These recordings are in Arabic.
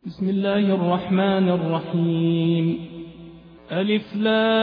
بسم الله الرحمن الرحيم. ألف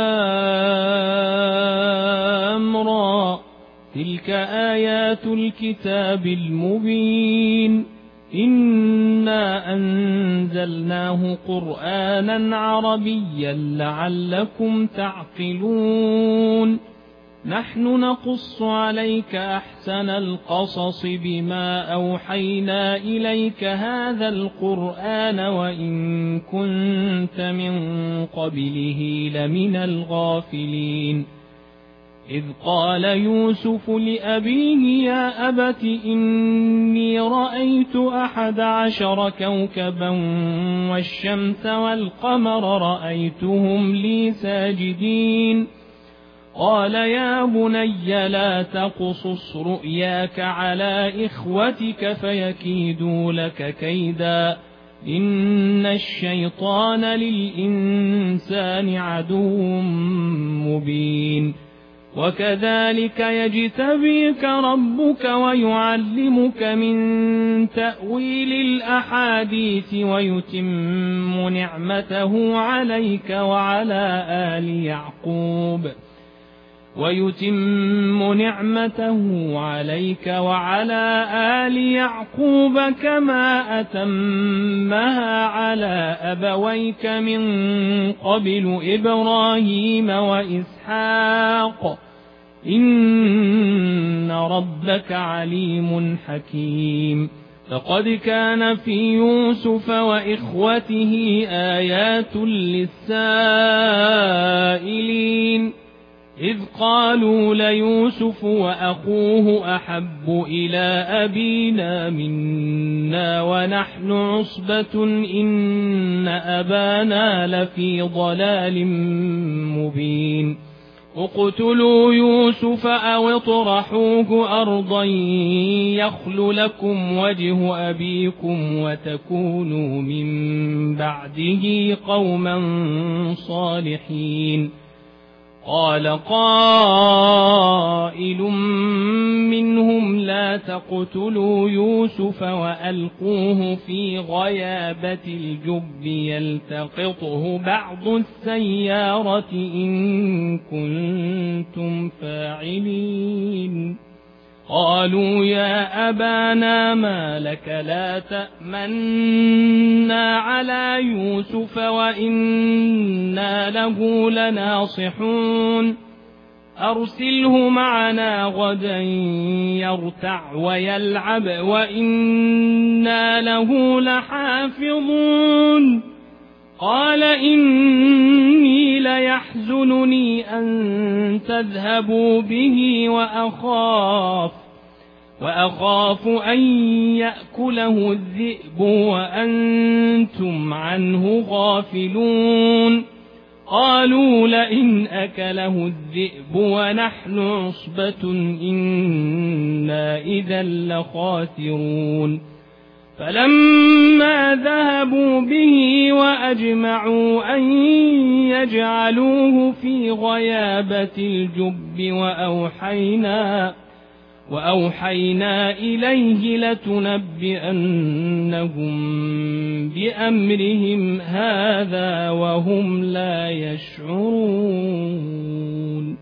لام را، تلك آيات الكتاب المبين. إنا أنزلناه قرآنا عربيا لعلكم تعقلون. نحن نقص عليك أحسن القصص بما أوحينا إليك هذا القرآن وإن كنت من قبله لمن الغافلين. إذ قال يوسف لأبيه يا أبت إني رأيت 11 كوكبا والشمس والقمر رأيتهم لي ساجدين. قال يا بني لا تقصص رؤياك على إخوتك فيكيدوا لك كيدا إن الشيطان للإنسان عدو مبين. وكذلك يجتبيك ربك ويعلمك من تأويل الأحاديث ويتم نعمته عليك وعلى آل يعقوب كما أتمها على أبويك من قبل إبراهيم وإسحاق إن ربك عليم حكيم. لقد كان في يوسف وإخوته آيات للسائلين إذ قالوا ليوسف وأخوه أحب إلى أبينا منا ونحن عصبة إن أبانا لفي ضلال مبين. اقتلوا يوسف أو اطرحوه أرضا يخل لكم وجه أبيكم وتكونوا من بعده قوما صالحين. قال قائل منهم لا تقتلوا يوسف وألقوه في غيابة الجب يلتقطه بعض السيارة إن كنتم فاعلين. قالوا يا أبانا ما لك لا تأمنا على يوسف وإنا له لناصحون. أرسله معنا غدا يرتع ويلعب وإنا له لحافظون. قال إني ليحزنني أن تذهبوا به وأخاف أن يأكله الذئب وأنتم عنه غافلون. قالوا لئن أكله الذئب ونحن عصبة إنا إذا لخاسرون. فلما ذهبوا به وأجمعوا أن يجعلوه في غيابة الجب وأوحينا إليه لتنبئنهم بأمرهم هذا وهم لا يشعرون.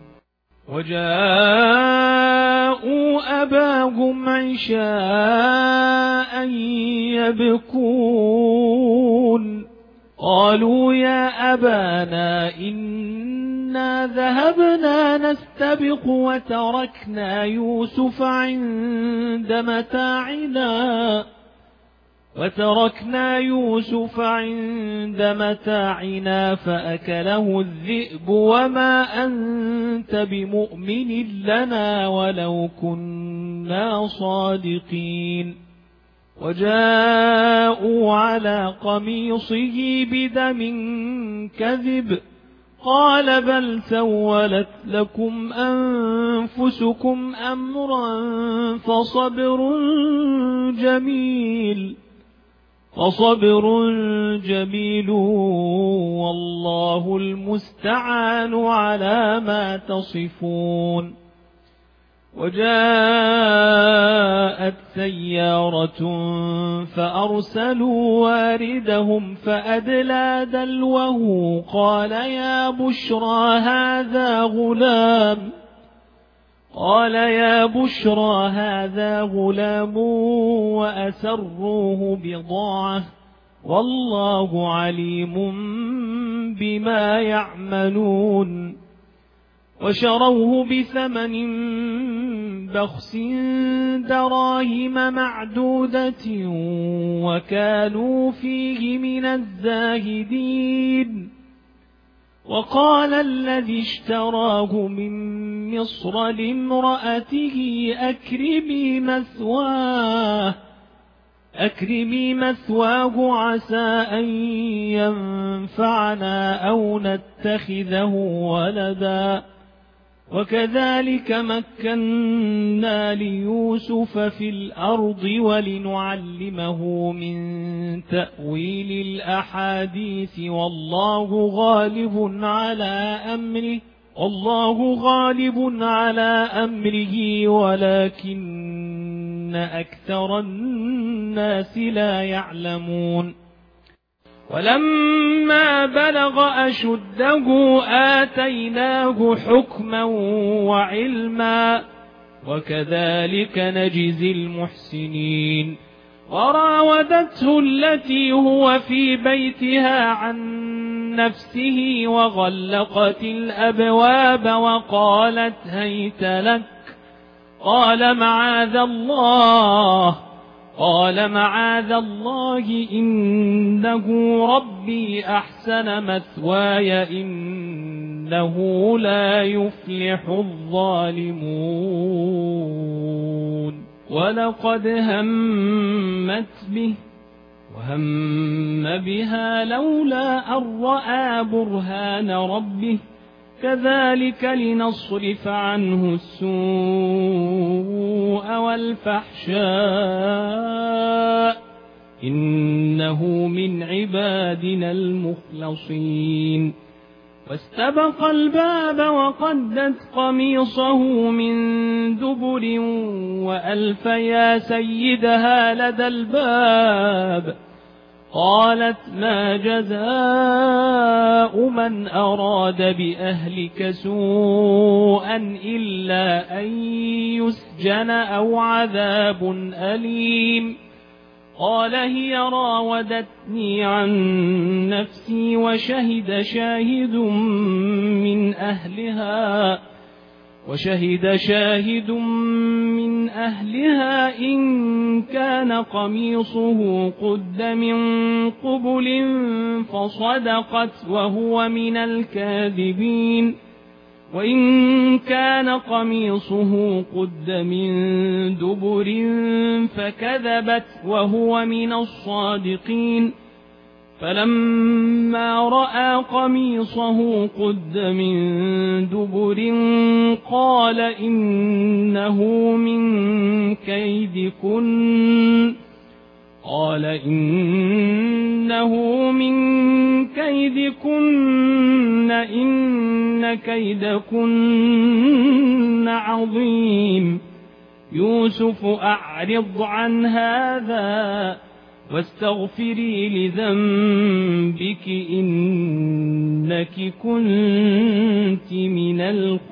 وجاءوا أباهم عشاء يبكون. قالوا يا أبانا إنا ذهبنا نستبق وتركنا يوسف عند متاعنا فأكله الذئب وما أنت بمؤمن لنا ولو كنا صادقين. وجاءوا على قميصه بدم كذب قال بل سولت لكم أنفسكم أمرا فصبر جميل والله المستعان على ما تصفون. وجاءت سيارة فأرسلوا واردهم فأدلى دلوه قال يا بشرى هذا غلام وأسروه بضاعة والله عليم بما يعملون وشروه بثمن بخس دراهم معدودة وكانوا فيه من الزاهدين وقال الذي اشتراه من مصر لامرأته أكرمي مثواه عسى أن ينفعنا أو نتخذه ولدا وكذلك مكنا ليوسف في الأرض ولنعلمه من تأويل الأحاديث والله غالب على أمره ولكن أكثر الناس لا يعلمون ولما بلغ أشده آتيناه حكما وعلما وكذلك نجزي المحسنين وراودته التي هو في بيتها عن نفسه وغلقت الأبواب وقالت هيت لك قال معاذ الله إنه ربي أحسن مثواي إنه لا يفلح الظالمون ولقد همت به وهم بها لولا أن رأى برهان ربه كذلك لنصرف عنه السوء والفحشاء إنه من عبادنا المخلصين واستبق الباب وقدت قميصه من دبر وألف يا سيدها لدى الباب قالت ما جزاء من أراد بأهلك سوءا إلا أن يسجن أو عذاب أليم قال هي راودتني عن نفسي وشهد شاهد من أهلها إن كان قميصه قد من قبل فصدقت وهو من الكاذبين وإن كان قميصه قد من دبر فكذبت وهو من الصادقين فلما رأى قميصه قد من دبر قال إنه من كيدكن إن كيدكن عظيم يوسف أعرض عن هذا واستغفري لذنبك إنك كنت من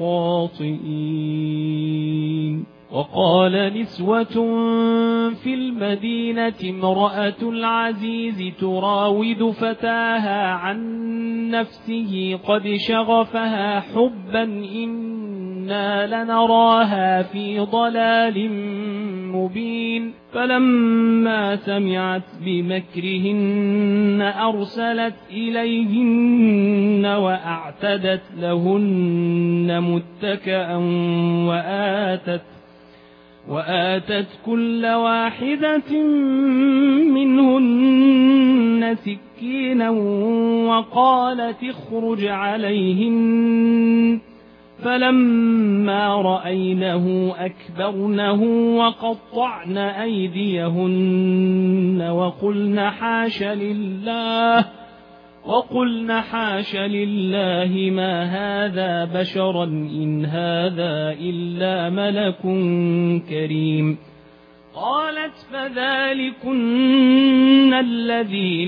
الخاطئين وقال نسوة في المدينة امرأة العزيز تراود فتاها عن نفسه قد شغفها حبا إنا لنراها في ضلال مبين فلما سمعت بمكرهن أرسلت إليهن وأعتدت لهن متكئا وآتت كل واحدة منهن سكينا وقالت اخرج عليهن فلما رأينه أكبرنه وقطعن أيديهن وقلن حاش لله ما هذا بشرا إن هذا إلا ملك كريم. قالت فذلكن الذي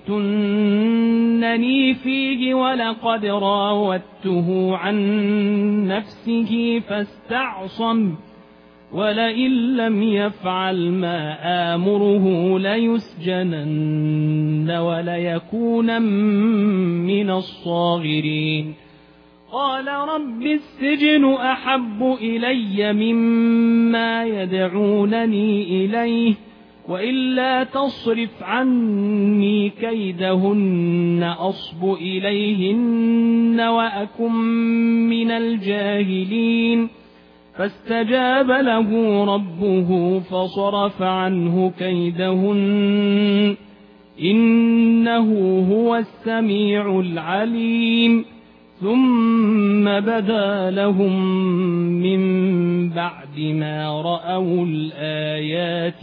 لمتنني فيه ولقد راودته عن نفسه فاستعصم ولئن لم يفعل ما آمره ليسجنن وليكون من الصاغرين. قال رب السجن أحب إلي مما يدعونني إليه وإلا تصرف عني كيدهن أصب إليهن وأكن من الجاهلين. فاستجاب له ربه فصرف عنه كيدهن إنه هو السميع العليم. ثم بدا لهم من بعد ما رأوا الآيات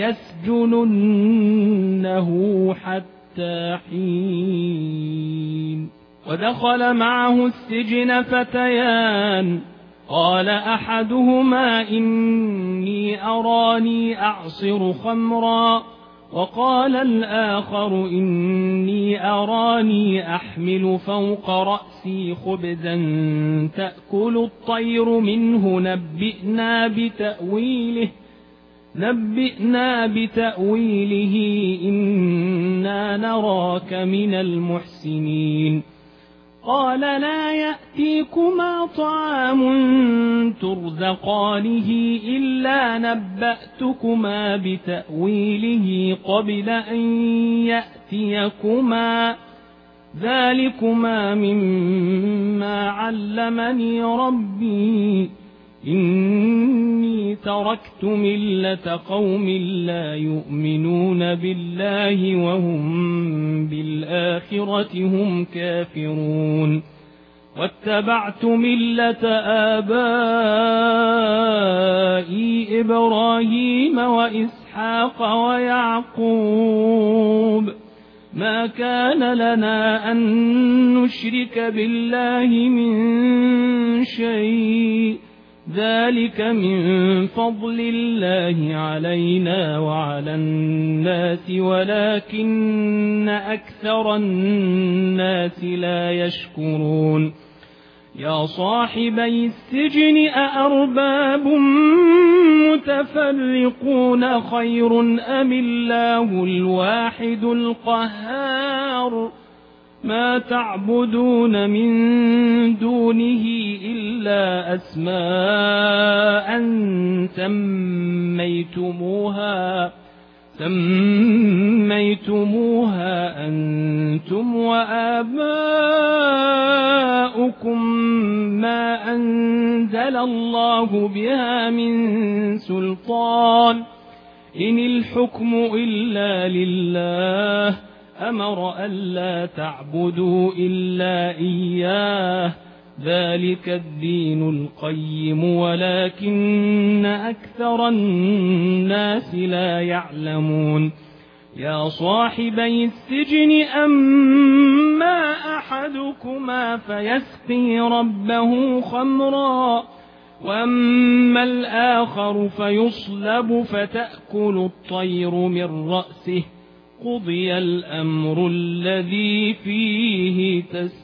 ليسجننه حتى حين. ودخل معه السجن فتيان قال أحدهما إني أراني أعصر خمرا وقال الآخر إني أراني أحمل فوق رأسي خبزا تأكل الطير منه نبئنا بتأويله إنا نراك من المحسنين. قال لا يأتيكما طعام ترزقانه إلا نبأتكما بتأويله قبل أن يأتيكما ذلكما مما علمني ربي إني تركت ملة قوم لا يؤمنون بالله وهم بالآخرة هم كافرون واتبعت ملة آبائي إبراهيم وإسحاق ويعقوب ما كان لنا أن نشرك بالله من شيء ذلك من فضل الله علينا وعلى الناس ولكن أكثر الناس لا يشكرون. يا صاحبي السجن أأرباب متفرقون خير أم الله الواحد القهار ما تعبدون من دونه إلا أسماء سميتموها أنتم وآباؤكم ما أنزل الله بها من سلطان إن الحكم إلا لله أمر ألا تعبدوا إلا إياه ذلك الدين القيم ولكن أكثر الناس لا يعلمون. يا صاحبي السجن أما أحدكما فيسقي ربه خمرا وأما الآخر فيصلب فتأكل الطير من رأسه قضي الأمر الذي فيه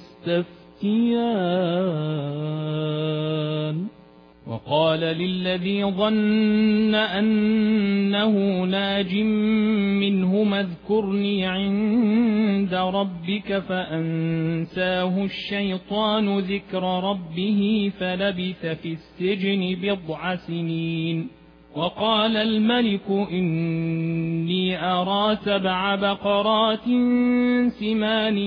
تستفتيان. وقال للذي ظن أنه ناج منهما اذكرني عند ربك فأنساه الشيطان ذكر ربه فلبث في السجن 7 سنين. وقال الملك إني أرى 7 بقرات سمان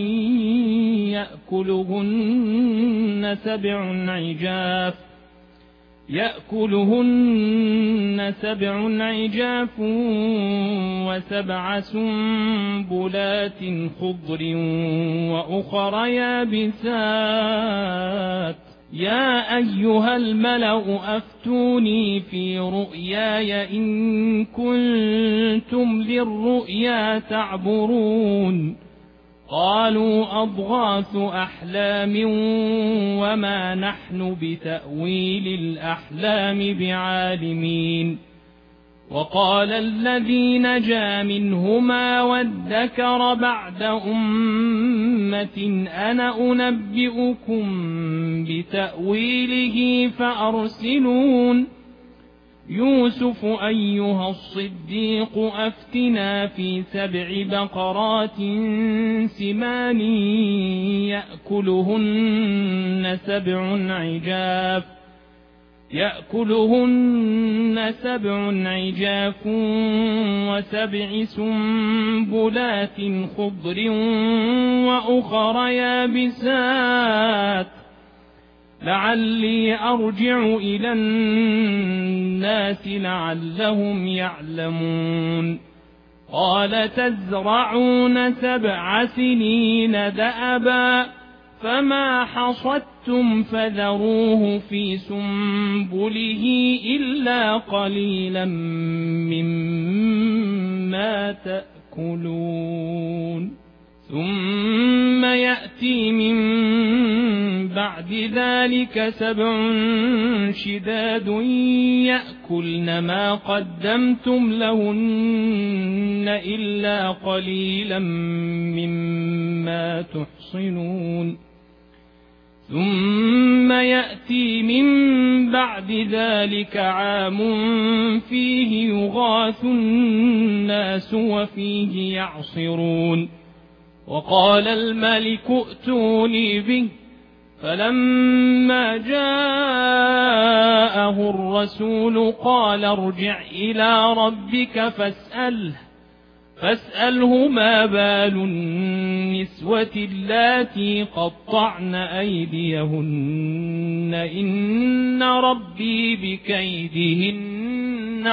يأكلهن 7 عجاف و7 سنبلات خضر وأخر يابسات يا أيها الملأ أفتوني في رؤياي إن كنتم للرؤيا تعبرون. قالوا أضغاث أحلام وما نحن بتأويل الأحلام بعالمين. وقال الذي نجا منهما وادكر بعد أمة أنا أنبئكم بتأويله فأرسلون. يوسف أيها الصديق أفتنا في 7 بقرات سمان يأكلهن 7 عجاف و7 سنبلات خضر وأخر يابسات لعلي أرجع إلى الناس لعلهم يعلمون. قال تزرعون 7 سنين دأبا فما حصدتم فذروه في سنبله إلا قليلا مما تأكلون. ثم يأتي من بعد ذلك 7 شداد يأكلن ما قدمتم لهن إلا قليلا مما تحصنون. ثم يأتي من بعد ذلك عام فيه يغاث الناس وفيه يعصرون. وقال الملك ائتوني به فلما جاءه الرسول قال ارجع إلى ربك فاسأله ما بال النسوة اللاتي قطعن أيديهن إن ربي بكيدهن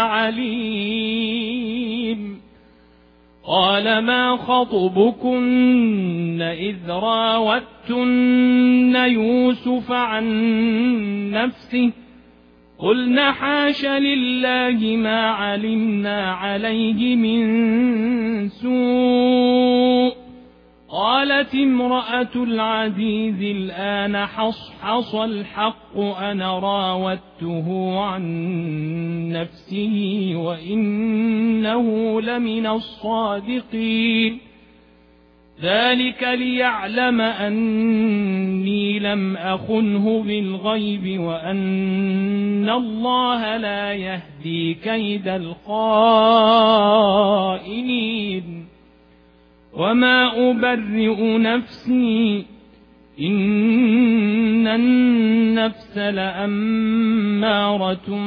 عليم. قال ما خطبكن إذ راوتن يوسف عن نفسه قلن حاش لله ما علمنا عليه من سوء. قالت امرأة العزيز الآن حصحص الحق أنا راودته عن نفسه وإنه لمن الصادقين. ذلك ليعلم أني لم أخنه بالغيب وأن الله لا يهدي كيد الخائنين. وما أبرئ نفسي إن النفس لأمارة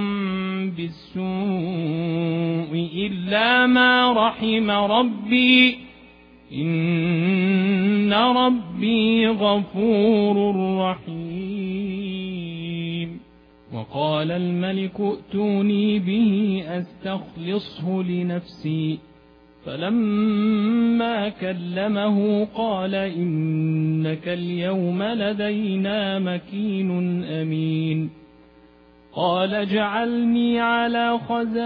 بالسوء إلا ما رحم ربي إن ربي غفور رحيم. وقال الملك ائتوني به أستخلصه لنفسي فلما كلمه قال إنك اليوم لدينا مكين أمين. قال اجعلني على خزائن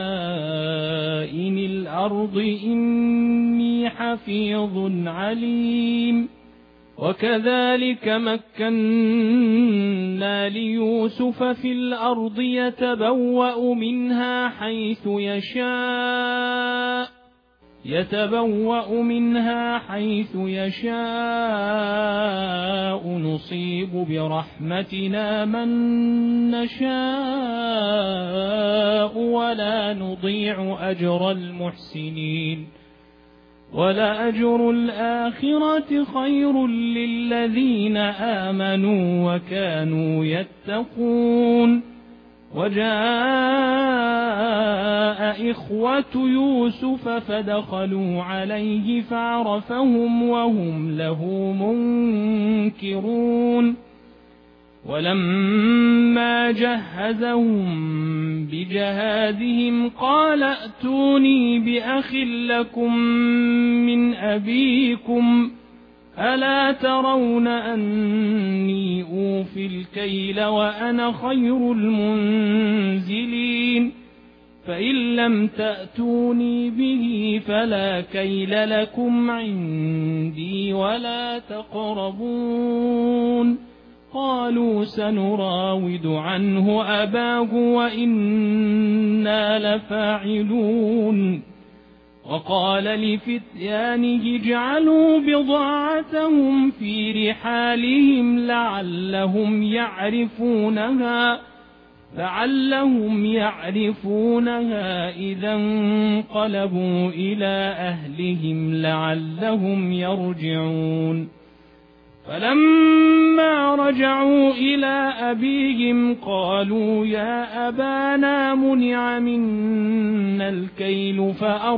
الأرض إني حفيظ عليم. وكذلك مكنا ليوسف في الأرض يتبوأ منها حيث يشاء نصيب برحمتنا من نشاء ولا نضيع أجر المحسنين. ولأجر الآخرة خير للذين آمنوا وكانوا يتقون. وجاء إخوة يوسف فدخلوا عليه فعرفهم وهم له منكرون. ولما جهزهم بجهازهم قال ائتوني بأخ لكم من أبيكم ألا ترون أني أوفي الكيل وأنا خير المنزلين. فإن لم تأتوني به فلا كيل لكم عندي ولا تقربون. قالوا سنراود عنه أباه وإنا لفاعلون. وقال لفتيانه اجعلوا بضاعتهم في رحالهم لعلهم يعرفونها إذا انقلبوا إلى أهلهم لعلهم يرجعون. فلما رجعوا إلى أبيهم قالوا يا أبانا منع منا الكيل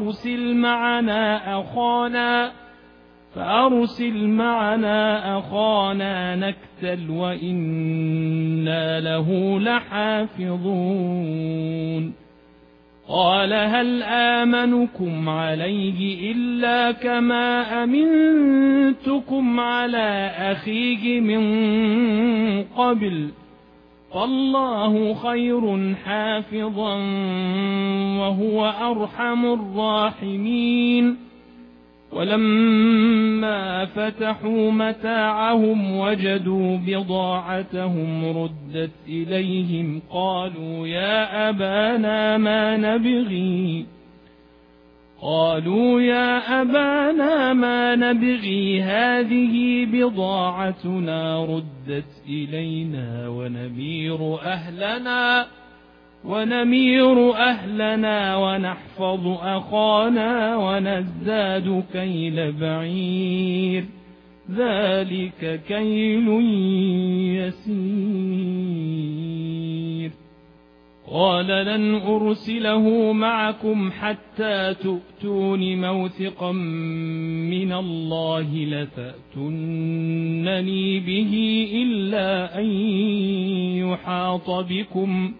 فأرسل معنا أخانا نكتل وإنا له لحافظون. قال هل آمنكم عليه إلا كما أمنتكم على أخيه من قبل فالله خير حافظا وهو أرحم الراحمين. ولما فتحوا متاعهم وجدوا بضاعتهم ردت إليهم قالوا يا أبانا ما نبغي هذه بضاعتنا ردت إلينا ونمير أهلنا ونحفظ أخانا ونزداد كيل بعير ذلك كيل يسير. قال لن أرسله معكم حتى تؤتون موثقا من الله لتأتونني به إلا أن يحاط بكم.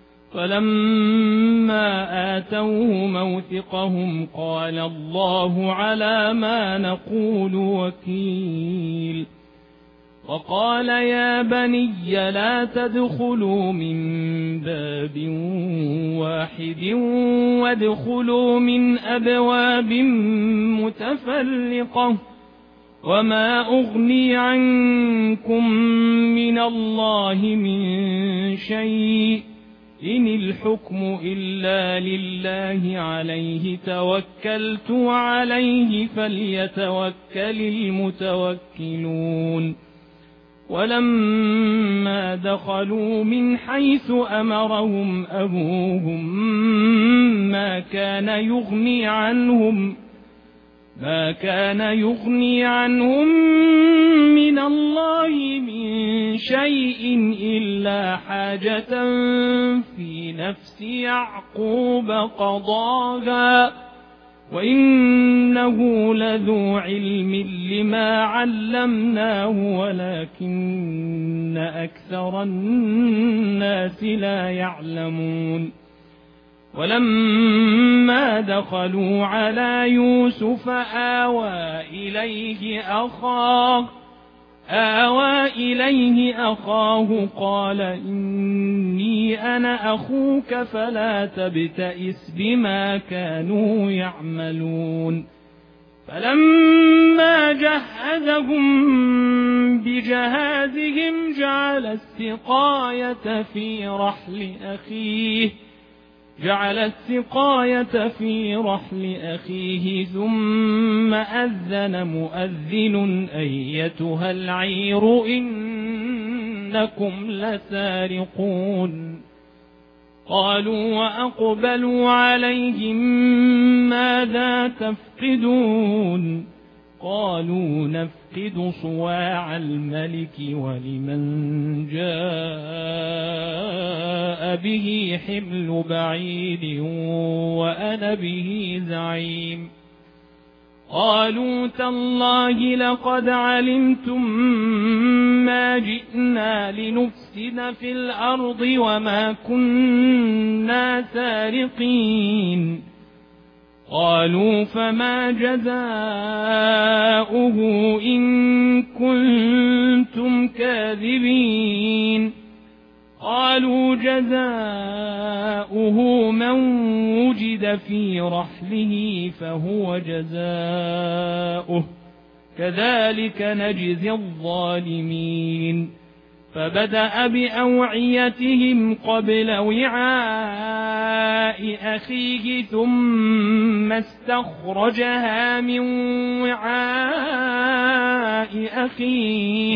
فلما آتوه موثقهم قال الله على ما نقول وكيل. وقال يا بني لا تدخلوا من باب واحد وادخلوا من أبواب متفرقة وما أغني عنكم من الله من شيء إن الحكم إلا لله عليه توكلت وعليه فليتوكل المتوكلون. ولما دخلوا من حيث أمرهم أبوهم ما كان يغني عنهم من الله من شيء إلا حاجة في نفس يعقوب قضاها وإنه لذو علم لما علمناه ولكن أكثر الناس لا يعلمون. ولما دخلوا على يوسف آوى إليه أخاه قال إني أنا أخوك فلا تبتئس بما كانوا يعملون. فلما جهزهم بجهازهم جعل السقاية في رحل أخيه ثم أذن مؤذن أيتها العير إنكم لسارقون. قالوا وأقبلوا عليهم ماذا تفقدون؟ قالوا نفقد صواع الملك ولمن جاء به حمل بعيد وأنا به زعيم. قالوا تالله لقد علمتم ما جئنا لنفسد في الأرض وما كنا سارقين. قالوا فما جزاؤه إن كنتم كاذبين؟ قالوا جزاؤه من وجد في رحله فهو جزاؤه كذلك نجزي الظالمين فبدأ بأوعيتهم قبل وعاء أخيه ثم استخرجها من وعاء أخيه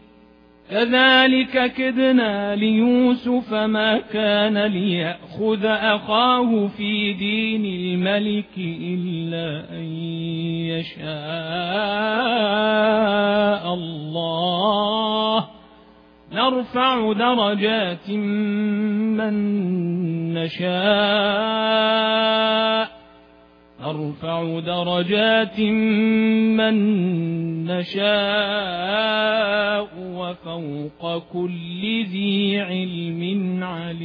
كذلك كدنا ليوسف ما كان ليأخذ أخاه في دين الملك إلا أن يشاء الله نرفع درجات من نشاء وفوق كل ذي علم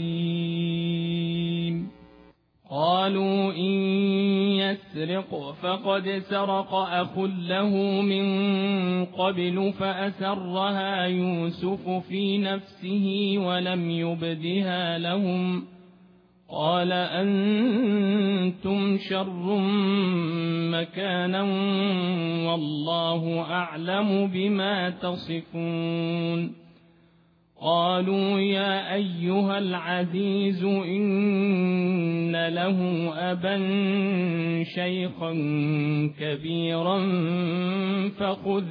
عليم قالوا إن يسرق فقد سرق أخ له من قبل فأسرها يوسف في نفسه ولم يبدها لهم قال أنتم شر مكانا والله أعلم بما تصفون قالوا يا أيها العزيز إن له أبا شيخا كبيرا فخذ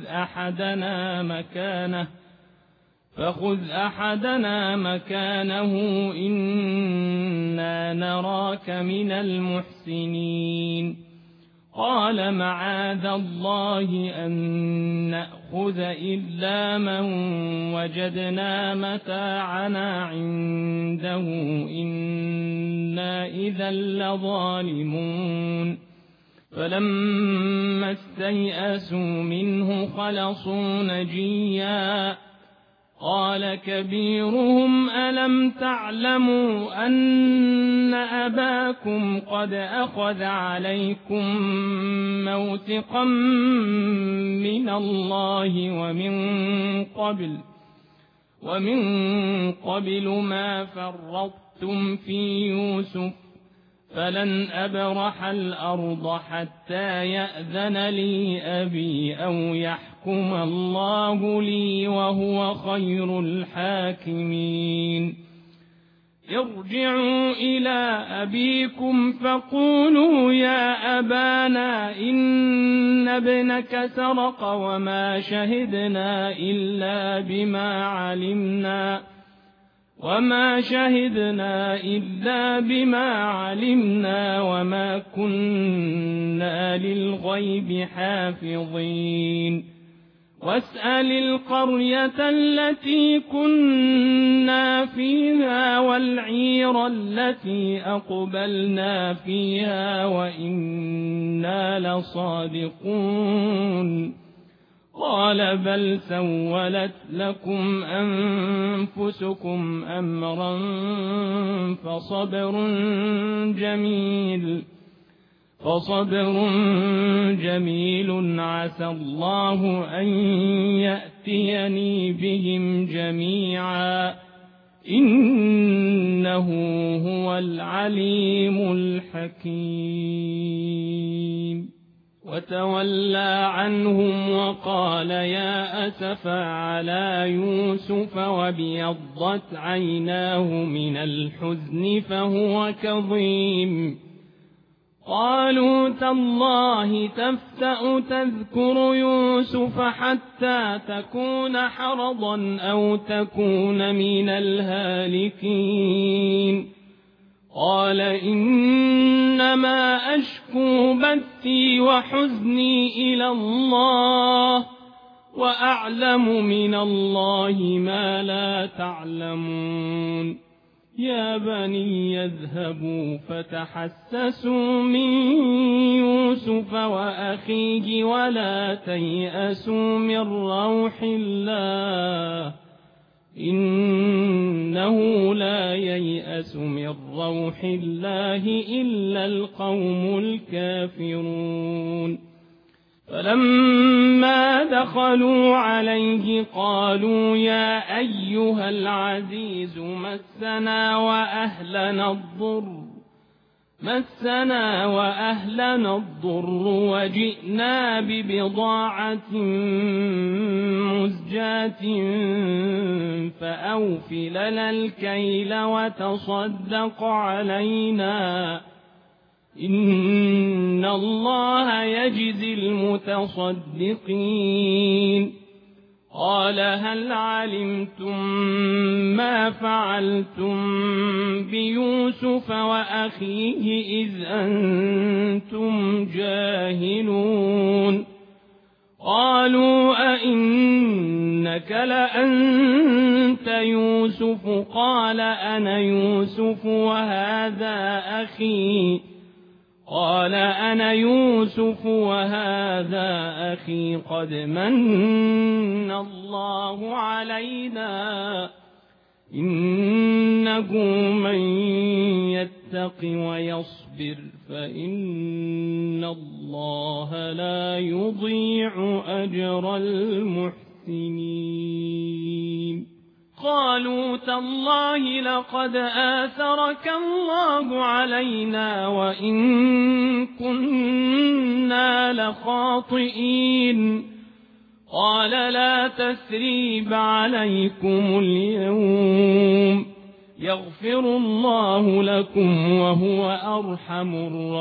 أحدنا مكانه إنا نراك من المحسنين قال معاذ الله أن نأخذ إلا من وجدنا متاعنا عنده إنا إذا لظالمون فلما استيئسوا منه خلصوا نجيا قال كبيرهم ألم تعلموا أن أباكم قد أخذ عليكم موثقا من الله ومن قبل ما فرطتم في يوسف فلن أبرح الأرض حتى يأذن لي أبي أو يحكم الله لي وهو خير الحاكمين ارجعوا إلى أبيكم فقولوا يا أبانا إن ابنك سرق وما شهدنا إلا بما علمنا وما كنا للغيب حافظين واسأل القرية التي كنا فيها والعير التي أقبلنا فيها وإنا لصادقون قال بل سولت لكم أنفسكم أمرا فصبر جميل عسى الله أن يأتيني بهم جميعا إنه هو العليم الحكيم وتولى عنهم وقال يا أسفا على يوسف وابيضت عيناه من الحزن فهو كظيم قالوا تالله تفتأ تذكر يوسف حتى تكون حرضا أو تكون من الهالكين قال إنما أشكو بثي وحزني إلى الله وأعلم من الله ما لا تعلمون يا بني يذهبوا فتحسسوا من يوسف وأخيه ولا تيأسوا من روح الله إنه لا ييأس من روح الله إلا القوم الكافرون فلما دخلوا عليه قالوا يا أيها العزيز مسنا وأهلنا الضر مسنا وأهلنا الضر وجئنا ببضاعة مزجاة فأوف لنا الكيل وتصدق علينا إن الله يجزي المتصدقين قال هل علمتم ما فعلتم بيوسف وأخيه إذ أنتم جاهلون قالوا أئنك لأنت يوسف قال أنا يوسف وهذا أخي قد من الله علينا إنه من يتق ويصبر فإن الله لا يضيع أجر المحسنين قالوا تالله لقد آثرك الله علينا وإن كنا لخاطئين قال لا تثريب عليكم اليوم يغفر الله لكم وهو أرحم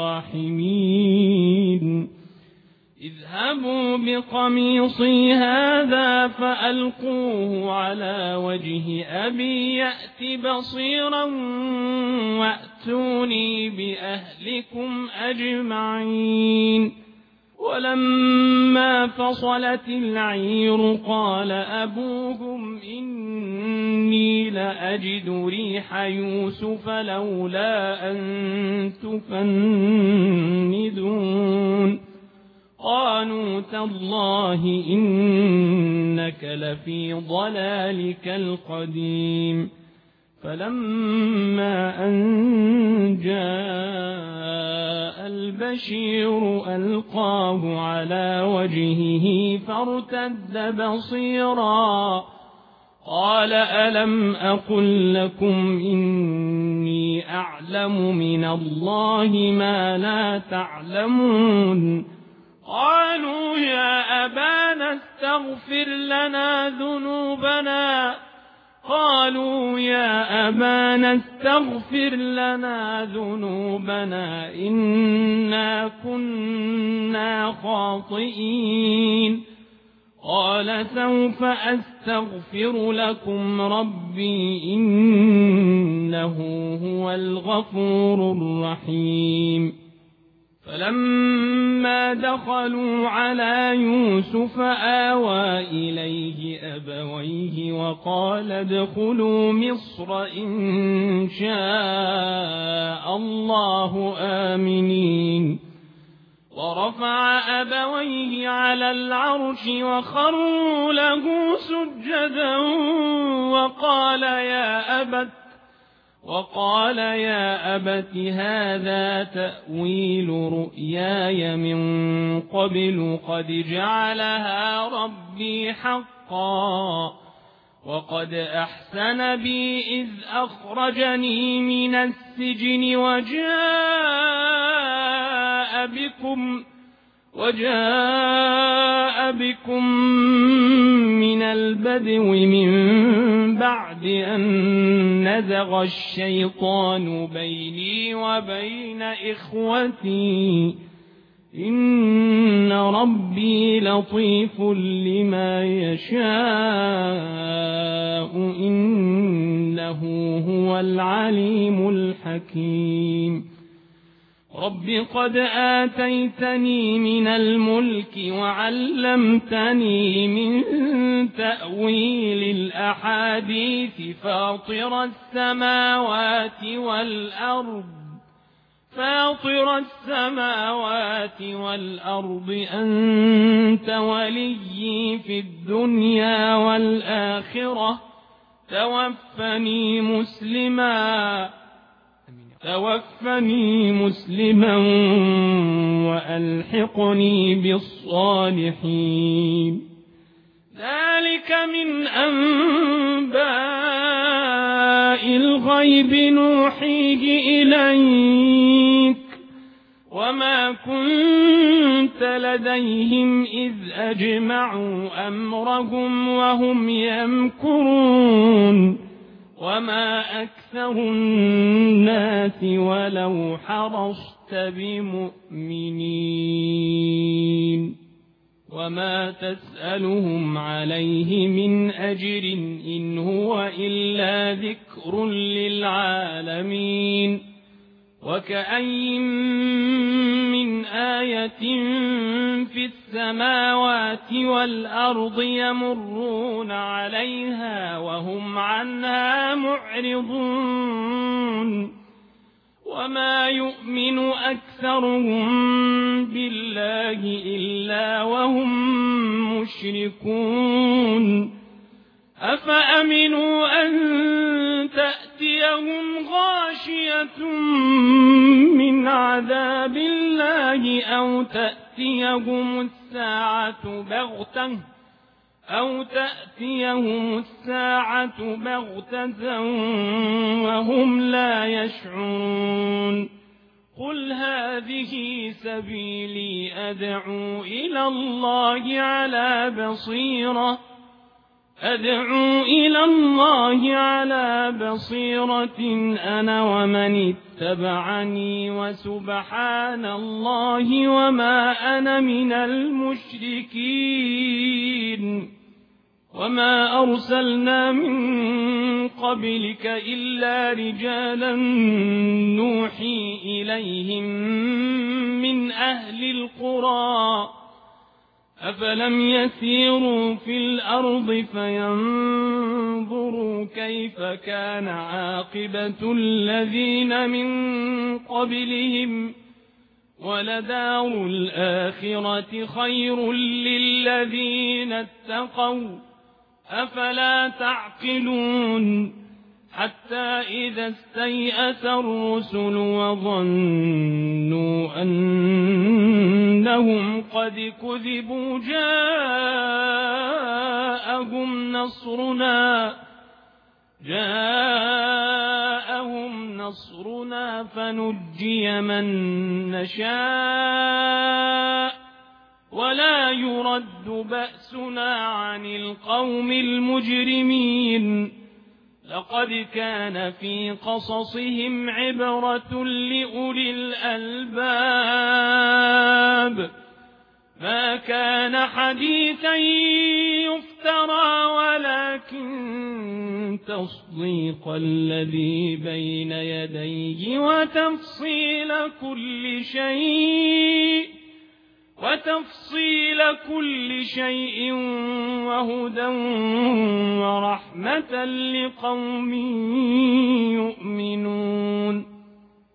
الراحمين اذهبوا بقميصي هذا فألقوه على وجه أبي يأت بصيرا وأتوني بأهلكم أجمعين ولما فصلت العير قال أبوهم إني لأجد ريح يوسف لولا أن تفندون قالوا تالله إنك لفي ضلالك القديم فلما أن جاء البشير ألقاه على وجهه فارتد بصيرا قال ألم أقل لكم إني أعلم من الله ما لا تعلمون قالوا يا أبانا استغفر لنا ذنوبنا إنا كنا خاطئين قال سوف أستغفر لكم ربي إنه هو الغفور الرحيم فلما دخلوا على يوسف آوى إليه أبويه وقال ادخلوا مصر إن شاء الله آمنين ورفع أبويه على العرش وخروا له سجدا وقال يا أبت هذا تأويل رؤياي من قبل قد جعلها ربي حقا وقد أحسن بي إذ أخرجني من السجن وجاء بكم من البدو من بعد أن نزغ الشيطان بيني وبين إخوتي إن ربي لطيف لما يشاء إنه هو العليم الحكيم رب قد آتيتني من الملك وعلمتني من تأويل الأحاديث فاطر السماوات والأرض أنت وليي في الدنيا والآخرة توفني مسلما وألحقني بالصالحين ذلك من أنباء الغيب نوحيه إليك وما كنت لديهم إذ أجمعوا أمرهم وهم يمكرون وما أكثر الناس ولو حرصت بمؤمنين وما تسألهم عليه من أجر إن هو إلا ذكر للعالمين وكأين من آية في السماوات والأرض يمرون عليها وهم عنها معرضون وما يؤمن أكثرهم بالله إلا وهم مشركون أفأمنوا أن تأتيهم غاشية من عذاب الله أو تأتيهم الساعة بغتة وهم لا يشعرون قل هذه سبيلي أدعو إلى الله على بصيرة أنا ومن اتبعني وسبحان الله وما أنا من المشركين وما أرسلنا من قبلك إلا رجالا نوحي إليهم من أهل القرى أفلم يسيروا في الأرض فينظروا كيف كان عاقبة الذين من قبلهم ولدار الآخرة خير للذين اتقوا أفلا تعقلون حتى إذا استيأس الرسل وظنوا أنهم قد كذبوا جاءهم نصرنا فنجي من نشاء ولا يرد بأسنا عن القوم المجرمين لقد كان في قصصهم عبرة لأولي الألباب ما كان حديثا يفترى ولكن تصديق الذي بين يديه وتفصيل كل شيء وهدى ورحمة لقوم يؤمنون